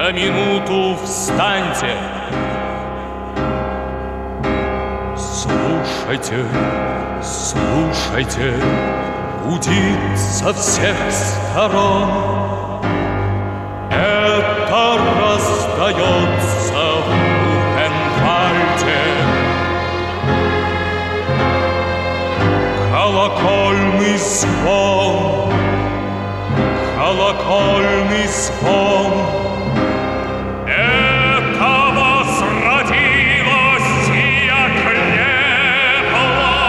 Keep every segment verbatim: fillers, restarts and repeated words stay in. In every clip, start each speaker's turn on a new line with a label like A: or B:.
A: на минуту встаньте. Слушайте, слушайте, гудит со всех сторон. Это раздается в Бухенвальде. Колокольный звон, колокольный звон. Это возродилась сия крепла.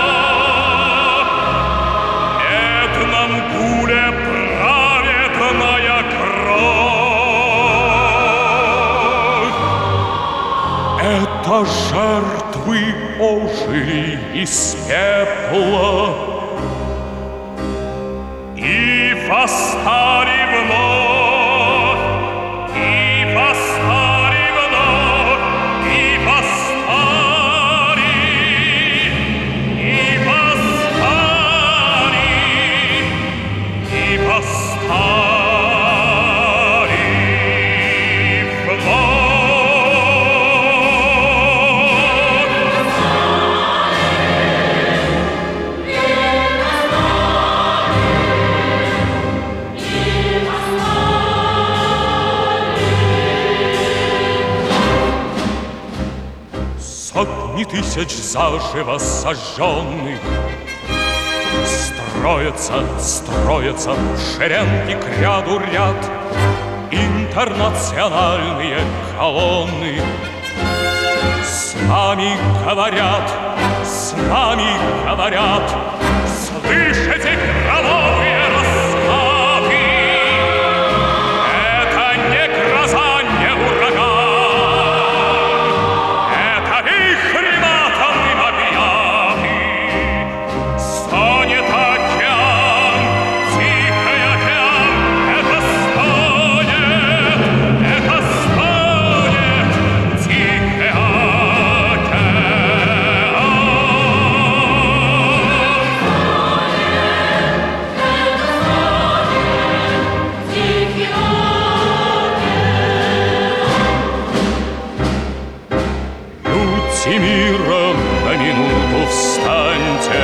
A: Медном гуле праведная кровь. Это жертвы ожили из пепла и восстали вновь, и восстали вновь, и восстали, и восстали, и восстали вновь. Сотни тысяч заживо сожженных строятся, строятся в шеренги к ряду ряд интернациональные колонны. С нами говорят, с нами говорят, слышите громовые раскаты? Это не гроза, не ураган. Мира, на минуту встаньте.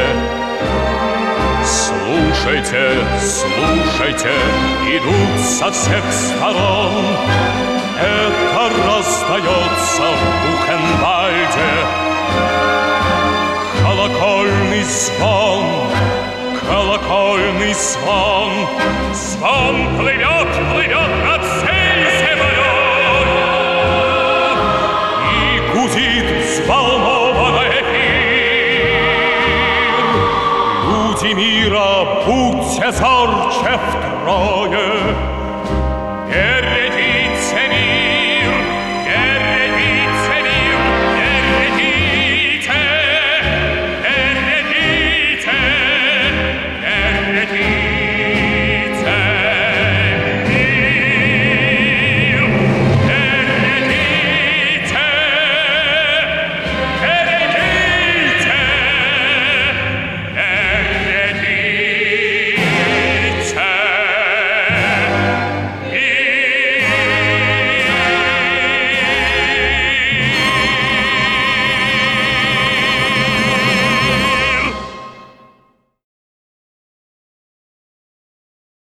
A: Слушайте, слушайте, идут со всех сторон. Это раздается в Бухенвальде. Колокольный звон, колокольный звон. Звон плывет, плывет над всей землей и гудит взволнованно эфир. Люди мира, будьте зорче втрое.